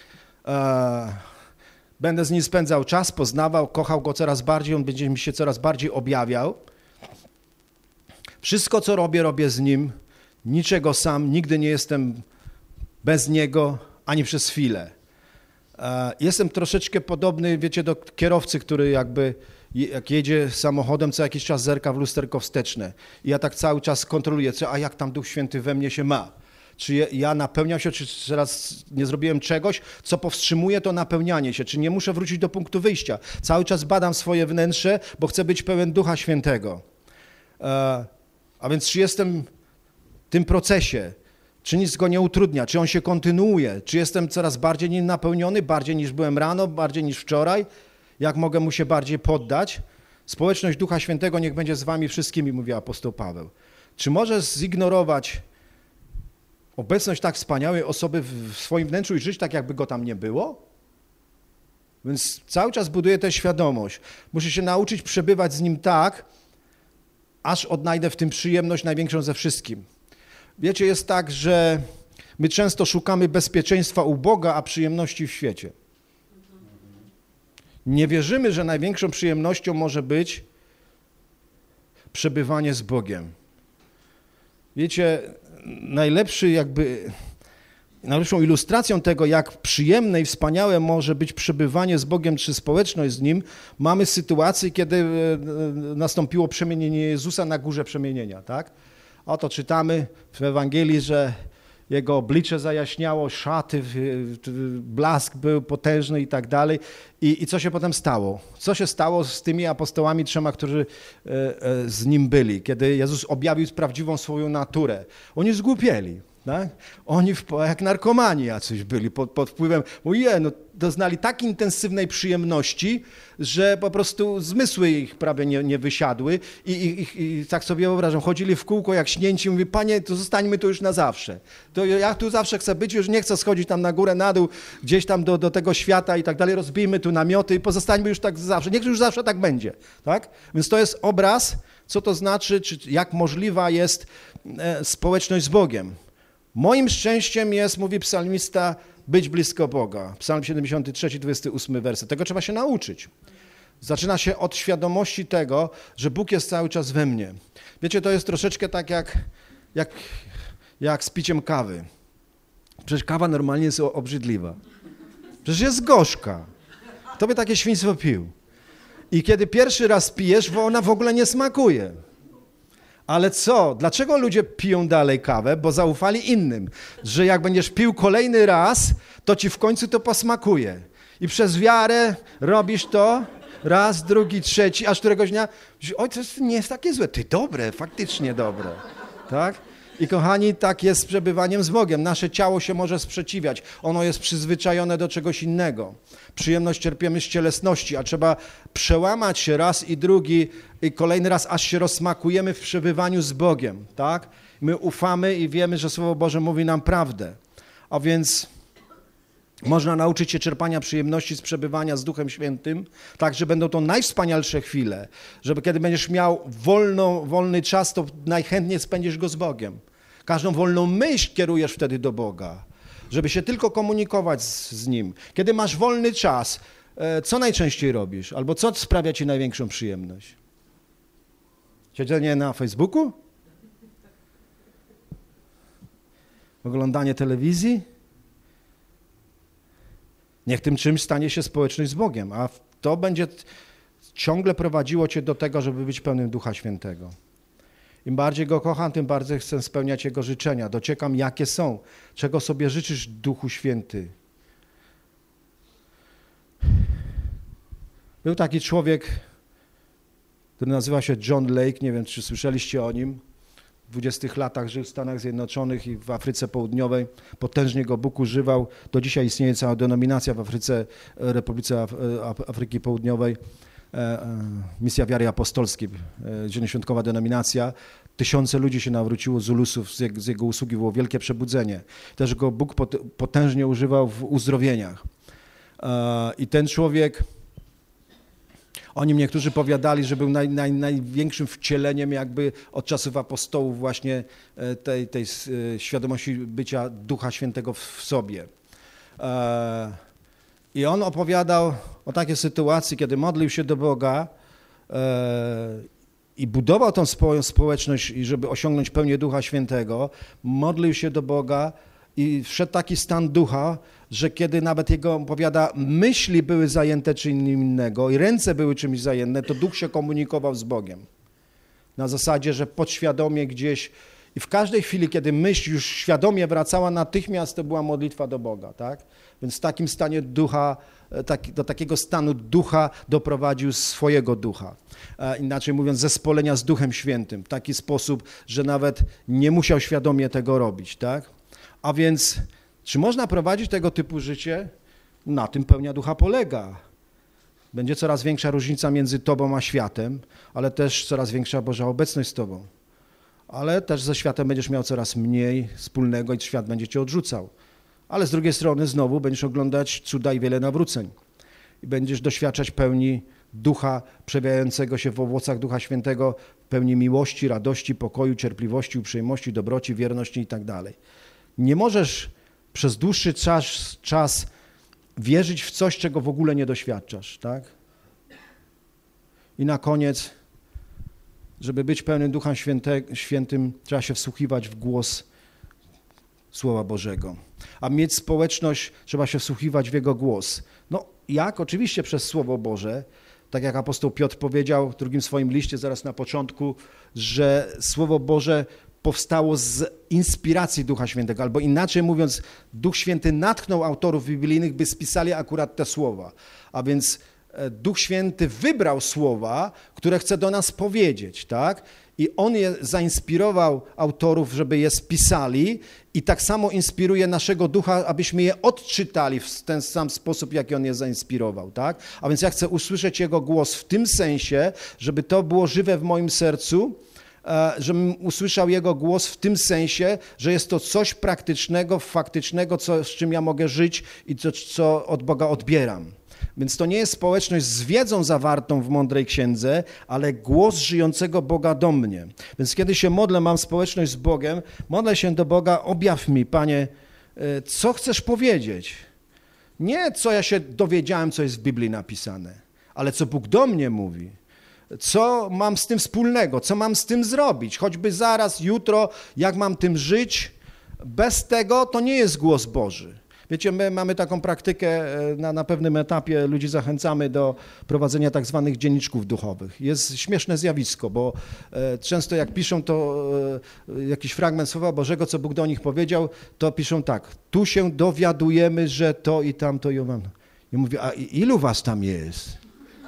Będę z Nim spędzał czas, poznawał, kochał Go coraz bardziej, On będzie mi się coraz bardziej objawiał. Wszystko, co robię z Nim, niczego sam, nigdy nie jestem bez Niego, ani przez chwilę. Jestem troszeczkę podobny, wiecie, do kierowcy, który jakby jak jedzie samochodem, co jakiś czas zerka w lusterko wsteczne. I ja tak cały czas kontroluję, a jak tam Duch Święty we mnie się ma. Czy ja napełniam się, czy teraz nie zrobiłem czegoś, co powstrzymuje to napełnianie się, czy nie muszę wrócić do punktu wyjścia. Cały czas badam swoje wnętrze, bo chcę być pełen Ducha Świętego. A więc czy jestem w tym procesie, czy nic go nie utrudnia, czy on się kontynuuje, czy jestem coraz bardziej nim napełniony, bardziej niż byłem rano, bardziej niż wczoraj, jak mogę mu się bardziej poddać. Społeczność Ducha Świętego niech będzie z wami wszystkimi, mówi apostoł Paweł. Czy możesz zignorować obecność tak wspaniałej osoby w swoim wnętrzu i żyć tak, jakby go tam nie było? Więc cały czas buduję tę świadomość. Muszę się nauczyć przebywać z Nim tak, aż odnajdę w tym przyjemność największą ze wszystkim. Wiecie, jest tak, że my często szukamy bezpieczeństwa u Boga, a przyjemności w świecie. Nie wierzymy, że największą przyjemnością może być przebywanie z Bogiem. Wiecie, najlepszą ilustracją tego, jak przyjemne i wspaniałe może być przebywanie z Bogiem czy społeczność z Nim, mamy sytuację, kiedy nastąpiło przemienienie Jezusa na górze przemienienia, tak? Oto czytamy w Ewangelii, że Jego oblicze zajaśniało, szaty, blask był potężny i tak dalej. I co się potem stało? Co się stało z tymi apostołami 3, którzy z Nim byli, kiedy Jezus objawił prawdziwą swoją naturę? Oni zgłupieli. Tak? Oni jak narkomani jacyś byli pod wpływem, doznali tak intensywnej przyjemności, że po prostu zmysły ich prawie nie wysiadły i tak sobie wyobrażam, chodzili w kółko jak śnięci, mówi, Panie, to zostańmy tu już na zawsze. To ja tu zawsze chcę być, już nie chcę schodzić tam na górę, na dół, gdzieś tam do tego świata i tak dalej, rozbijmy tu namioty i pozostańmy już tak zawsze, niech już zawsze tak będzie. Tak? Więc to jest obraz, co to znaczy, czy jak możliwa jest społeczność z Bogiem. Moim szczęściem jest, mówi psalmista, być blisko Boga. Psalm 73, 28 werset. Tego trzeba się nauczyć. Zaczyna się od świadomości tego, że Bóg jest cały czas we mnie. Wiecie, to jest troszeczkę tak jak z piciem kawy. Przecież kawa normalnie jest obrzydliwa. Przecież jest gorzka. Kto by takie świństwo pił? I kiedy pierwszy raz pijesz, ona w ogóle nie smakuje. Ale co? Dlaczego ludzie piją dalej kawę? Bo zaufali innym, że jak będziesz pił kolejny raz, to ci w końcu to posmakuje. I przez wiarę robisz to raz, drugi, trzeci, aż któregoś dnia, oj, to nie jest takie złe. Ty dobre, faktycznie dobre. Tak? I kochani, tak jest z przebywaniem z Bogiem. Nasze ciało się może sprzeciwiać. Ono jest przyzwyczajone do czegoś innego. Przyjemność czerpiemy z cielesności, a trzeba przełamać się raz i drugi i kolejny raz, aż się rozsmakujemy w przebywaniu z Bogiem. Tak? My ufamy i wiemy, że Słowo Boże mówi nam prawdę. A więc można nauczyć się czerpania przyjemności z przebywania z Duchem Świętym, tak, że będą to najwspanialsze chwile, żeby kiedy będziesz miał wolny czas, to najchętniej spędzisz go z Bogiem. Każdą wolną myśl kierujesz wtedy do Boga, żeby się tylko komunikować z Nim. Kiedy masz wolny czas, co najczęściej robisz? Albo co sprawia ci największą przyjemność? Siedzenie na Facebooku? Oglądanie telewizji? Niech tym czymś stanie się społeczność z Bogiem, a to będzie ciągle prowadziło cię do tego, żeby być pełnym Ducha Świętego. Im bardziej Go kocham, tym bardziej chcę spełniać Jego życzenia. Dociekam, jakie są, czego sobie życzysz, Duchu Święty. Był taki człowiek, który nazywa się John Lake, nie wiem, czy słyszeliście o nim. W 20 latach żył w Stanach Zjednoczonych i w Afryce Południowej. Potężnie go Bóg używał. Do dzisiaj istnieje cała denominacja w Afryce, Republice Afryki Południowej. Misja Wiary Apostolskiej, zielonoświątkowa denominacja. Tysiące ludzi się nawróciło z ulusów, z jego usługi było wielkie przebudzenie. Też go Bóg potężnie używał w uzdrowieniach. I ten człowiek, o nim niektórzy powiadali, że był największym wcieleniem jakby od czasów apostołów właśnie tej świadomości bycia Ducha Świętego w sobie. I on opowiadał o takiej sytuacji, kiedy modlił się do Boga i budował tą swoją społeczność, żeby osiągnąć pełnię Ducha Świętego, modlił się do Boga i wszedł taki stan ducha, że kiedy nawet jego, powiada, myśli były zajęte czymś innego i ręce były czymś zajęte, to duch się komunikował z Bogiem. Na zasadzie, że podświadomie gdzieś i w każdej chwili, kiedy myśl już świadomie wracała, natychmiast to była modlitwa do Boga, tak? Więc w takim stanie ducha, do takiego stanu ducha doprowadził swojego ducha. Inaczej mówiąc, zespolenia z Duchem Świętym. W taki sposób, że nawet nie musiał świadomie tego robić, tak? A więc, czy można prowadzić tego typu życie? Na tym pełnia ducha polega. Będzie coraz większa różnica między tobą a światem, ale też coraz większa Boża obecność z tobą. ale też ze światem będziesz miał coraz mniej wspólnego i świat będzie cię odrzucał. Ale z drugiej strony znowu będziesz oglądać cuda i wiele nawróceń i będziesz doświadczać pełni Ducha przejawiającego się w owocach Ducha Świętego, pełni miłości, radości, pokoju, cierpliwości, uprzejmości, dobroci, wierności i tak dalej. Nie możesz przez dłuższy czas wierzyć w coś, czego w ogóle nie doświadczasz, tak? I na koniec, żeby być pełnym Duchem Świętym, trzeba się wsłuchiwać w głos Słowa Bożego. A mieć społeczność, trzeba się wsłuchiwać w Jego głos. No jak? Oczywiście przez Słowo Boże. Tak jak apostoł Piotr powiedział w drugim swoim liście, zaraz na początku, że Słowo Boże powstało z inspiracji Ducha Świętego, albo inaczej mówiąc, Duch Święty natchnął autorów biblijnych, by spisali akurat te słowa. A więc Duch Święty wybrał słowa, które chce do nas powiedzieć, tak? I On je zainspirował autorów, żeby je spisali i tak samo inspiruje naszego ducha, abyśmy je odczytali w ten sam sposób, jaki On je zainspirował, tak? A więc ja chcę usłyszeć Jego głos w tym sensie, żeby to było żywe w moim sercu, żebym usłyszał Jego głos w tym sensie, że jest to coś praktycznego, faktycznego, z czym ja mogę żyć i co od Boga odbieram. Więc to nie jest społeczność z wiedzą zawartą w mądrej księdze, ale głos żyjącego Boga do mnie. Więc kiedy się modlę, mam społeczność z Bogiem, modlę się do Boga, objaw mi, Panie, co chcesz powiedzieć. Nie co ja się dowiedziałem, co jest w Biblii napisane, ale co Bóg do mnie mówi. Co mam z tym wspólnego, co mam z tym zrobić, choćby zaraz, jutro, jak mam tym żyć. Bez tego to nie jest głos Boży. Wiecie, my mamy taką praktykę, na pewnym etapie ludzi zachęcamy do prowadzenia tak zwanych dzienniczków duchowych. Jest śmieszne zjawisko, bo często jak piszą to jakiś fragment Słowa Bożego, co Bóg do nich powiedział, to piszą tak, tu się dowiadujemy, że to i tamto i owano. I mówię, a ilu was tam jest?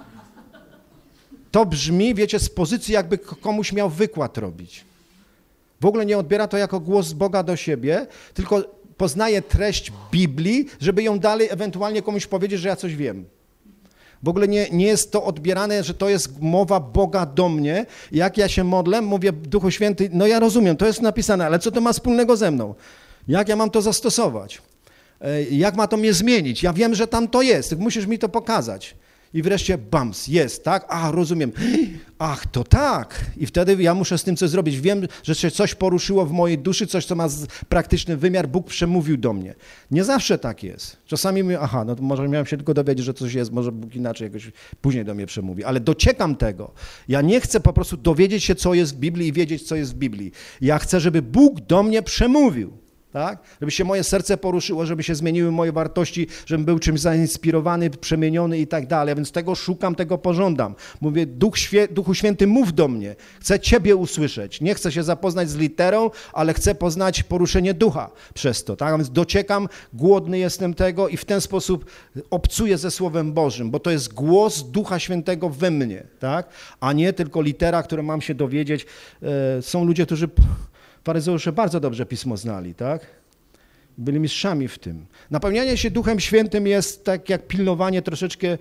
To brzmi, wiecie, z pozycji jakby komuś miał wykład robić. W ogóle nie odbiera to jako głos Boga do siebie, tylko poznaje treść Biblii, żeby ją dalej ewentualnie komuś powiedzieć, że ja coś wiem. W ogóle nie jest to odbierane, że to jest mowa Boga do mnie. Jak ja się modlę, mówię, Duchu Święty, no ja rozumiem, to jest napisane, ale co to ma wspólnego ze mną? Jak ja mam to zastosować? Jak ma to mnie zmienić? Ja wiem, że tam to jest, musisz mi to pokazać. I wreszcie bams, jest, tak? A, rozumiem. Ach, to tak. I wtedy ja muszę z tym coś zrobić. Wiem, że się coś poruszyło w mojej duszy, coś, co ma praktyczny wymiar. Bóg przemówił do mnie. Nie zawsze tak jest. Czasami mówię, aha, no to może miałem się tylko dowiedzieć, że coś jest, może Bóg inaczej jakoś później do mnie przemówi. Ale dociekam tego. Ja nie chcę po prostu dowiedzieć się, co jest w Biblii i wiedzieć, co jest w Biblii. Ja chcę, żeby Bóg do mnie przemówił. Tak? Żeby się moje serce poruszyło, żeby się zmieniły moje wartości, żebym był czymś zainspirowany, przemieniony i tak dalej. A więc tego szukam, tego pożądam. Mówię, Duchu Święty, mów do mnie. Chcę Ciebie usłyszeć. Nie chcę się zapoznać z literą, ale chcę poznać poruszenie ducha przez to. Tak? A więc dociekam, głodny jestem tego i w ten sposób obcuję ze Słowem Bożym, bo to jest głos Ducha Świętego we mnie, tak? A nie tylko litera, którą mam się dowiedzieć. Są ludzie, którzy... Faryzeusze bardzo dobrze Pismo znali, tak? Byli mistrzami w tym. Napełnianie się Duchem Świętym jest tak jak pilnowanie troszeczkę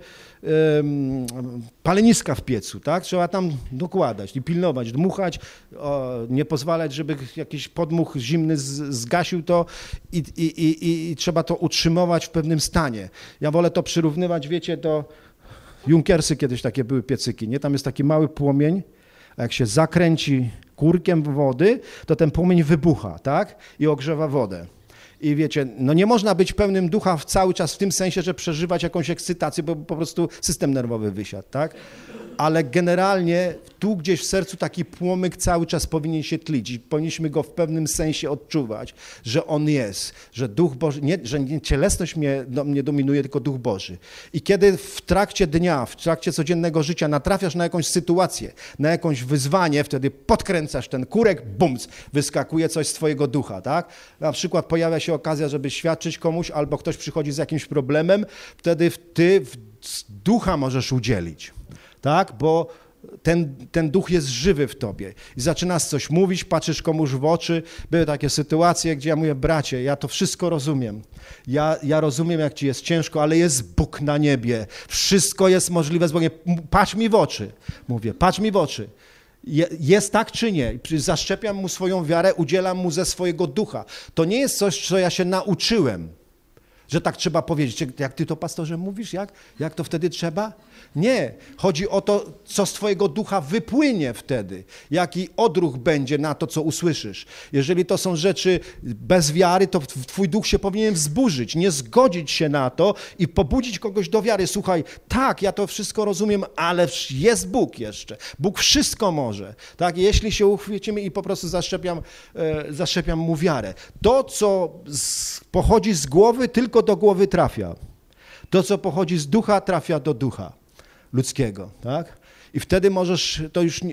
paleniska w piecu, tak? Trzeba tam dokładać i pilnować, dmuchać, nie pozwalać, żeby jakiś podmuch zimny zgasił to i trzeba to utrzymywać w pewnym stanie. Ja wolę to przyrównywać, wiecie, do Junkersy kiedyś takie były piecyki, nie? Tam jest taki mały płomień, a jak się zakręci kurkiem wody, to ten płomień wybucha, tak? I ogrzewa wodę. I wiecie, no nie można być pełnym ducha cały czas w tym sensie, że przeżywać jakąś ekscytację, bo po prostu system nerwowy wysiadł, tak? Ale generalnie tu gdzieś w sercu taki płomyk cały czas powinien się tlić i powinniśmy go w pewnym sensie odczuwać, że on jest, że Duch Boży, że nie cielesność mnie dominuje, tylko Duch Boży. I kiedy w trakcie dnia, w trakcie codziennego życia natrafiasz na jakąś sytuację, na jakieś wyzwanie, wtedy podkręcasz ten kurek, bumc, wyskakuje coś z twojego ducha, tak? Na przykład pojawia się okazja, żeby świadczyć komuś, albo ktoś przychodzi z jakimś problemem, wtedy ty z ducha możesz udzielić. Tak, bo ten duch jest żywy w tobie i zaczynasz coś mówić, patrzysz komuś w oczy. Były takie sytuacje, gdzie ja mówię, bracie, ja to wszystko rozumiem. Ja rozumiem, jak ci jest ciężko, ale jest Bóg na niebie. Wszystko jest możliwe z Bogiem. Patrz mi w oczy. Mówię, patrz mi w oczy. Jest tak czy nie? Zaszczepiam mu swoją wiarę, udzielam mu ze swojego ducha. To nie jest coś, co ja się nauczyłem, że tak trzeba powiedzieć. Jak ty to, pastorze, mówisz? Jak to wtedy trzeba? Nie. Chodzi o to, co z twojego ducha wypłynie wtedy. Jaki odruch będzie na to, co usłyszysz. Jeżeli to są rzeczy bez wiary, to twój duch się powinien wzburzyć, nie zgodzić się na to i pobudzić kogoś do wiary. Słuchaj, tak, ja to wszystko rozumiem, ale jest Bóg jeszcze. Bóg wszystko może. Tak? Jeśli się uchwycimy i po prostu zaszczepiam mu wiarę. To, co pochodzi z głowy, tylko do głowy trafia. To, co pochodzi z ducha, trafia do ducha ludzkiego, tak? I wtedy możesz,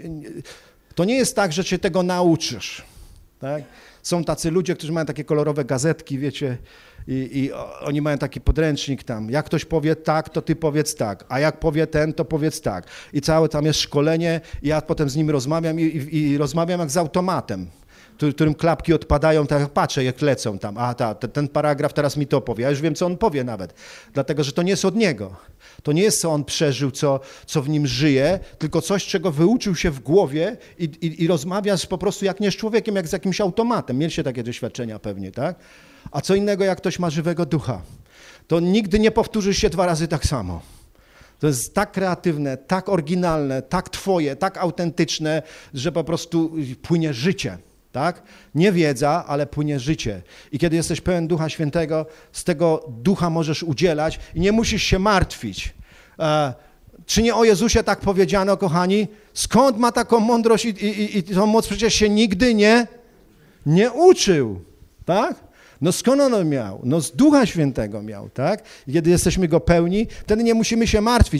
to nie jest tak, że cię tego nauczysz, tak? Są tacy ludzie, którzy mają takie kolorowe gazetki, wiecie, i oni mają taki podręcznik tam. Jak ktoś powie tak, to ty powiedz tak, a jak powie ten, to powiedz tak. I całe tam jest szkolenie, i ja potem z nim rozmawiam i rozmawiam jak z automatem, którym klapki odpadają, tak patrzę, jak lecą tam. Ten paragraf teraz mi to powie. Ja już wiem, co on powie nawet, dlatego, że to nie jest od niego. To nie jest, co on przeżył, co w nim żyje, tylko coś, czego wyuczył się w głowie i rozmawiasz po prostu jak nie z człowiekiem, jak z jakimś automatem. Mieliście takie doświadczenia pewnie, tak? A co innego, jak ktoś ma żywego ducha. To nigdy nie powtórzy się 2 razy tak samo. To jest tak kreatywne, tak oryginalne, tak twoje, tak autentyczne, że po prostu płynie życie. Tak? Nie wiedza, ale płynie życie. I kiedy jesteś pełen Ducha Świętego, z tego Ducha możesz udzielać i nie musisz się martwić. Czy nie o Jezusie tak powiedziano, kochani? Skąd ma taką mądrość i tą moc? Przecież się nigdy nie uczył. Tak? No skąd on miał? No z Ducha Świętego miał, tak? I kiedy jesteśmy Go pełni, wtedy nie musimy się martwić.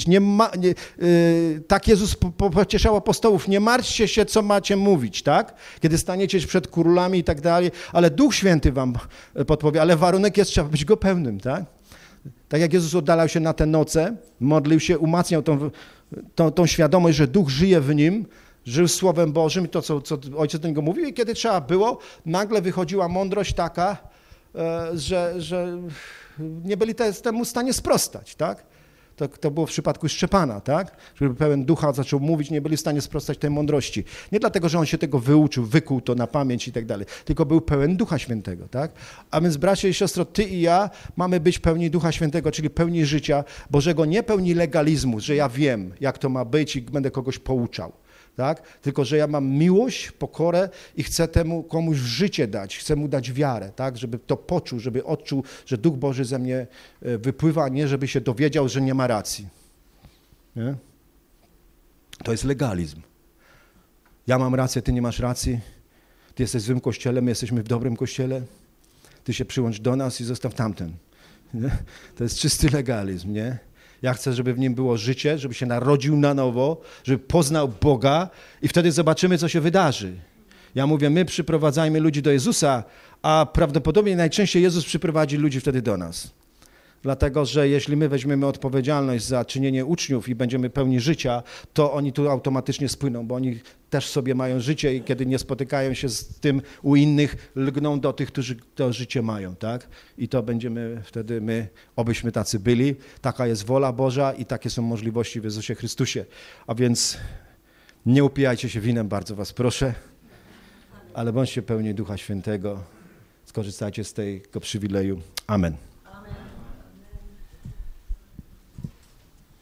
Tak Jezus pocieszał apostołów, nie martwcie się, co macie mówić, tak? Kiedy staniecie przed królami i tak dalej, ale Duch Święty wam podpowie, ale warunek jest, trzeba być Go pełnym, tak? Tak jak Jezus oddalał się na tę nocę, modlił się, umacniał tą świadomość, że Duch żyje w nim, żył Słowem Bożym i to, co Ojciec do niego mówił i kiedy trzeba było, nagle wychodziła mądrość taka, że nie byli temu w stanie sprostać, tak? To było w przypadku Szczepana, tak? Żeby pełen ducha zaczął mówić, nie byli w stanie sprostać tej mądrości. Nie dlatego, że on się tego wyuczył, wykuł to na pamięć i tak dalej, tylko był pełen Ducha Świętego, tak? A więc bracia i siostro, ty i ja mamy być pełni Ducha Świętego, czyli pełni życia Bożego, nie pełni legalizmu, że ja wiem, jak to ma być i będę kogoś pouczał. Tak? Tylko, że ja mam miłość, pokorę i chcę temu komuś życie dać, chcę mu dać wiarę, tak? Żeby to poczuł, żeby odczuł, że Duch Boży ze mnie wypływa, a nie żeby się dowiedział, że nie ma racji. Nie? To jest legalizm. Ja mam rację, ty nie masz racji, ty jesteś w złym kościele, my jesteśmy w dobrym kościele, ty się przyłącz do nas i zostaw tamten. Nie? To jest czysty legalizm, nie? Ja chcę, żeby w nim było życie, żeby się narodził na nowo, żeby poznał Boga i wtedy zobaczymy, co się wydarzy. Ja mówię, my przyprowadzajmy ludzi do Jezusa, a prawdopodobnie najczęściej Jezus przyprowadzi ludzi wtedy do nas. Dlatego, że jeśli my weźmiemy odpowiedzialność za czynienie uczniów i będziemy pełni życia, to oni tu automatycznie spłyną, bo oni też sobie mają życie i kiedy nie spotykają się z tym u innych, lgną do tych, którzy to życie mają, tak? I to będziemy wtedy my, obyśmy tacy byli. Taka jest wola Boża i takie są możliwości w Jezusie Chrystusie. A więc nie upijajcie się winem, bardzo was proszę, ale bądźcie pełni Ducha Świętego. Skorzystajcie z tego przywileju. Amen.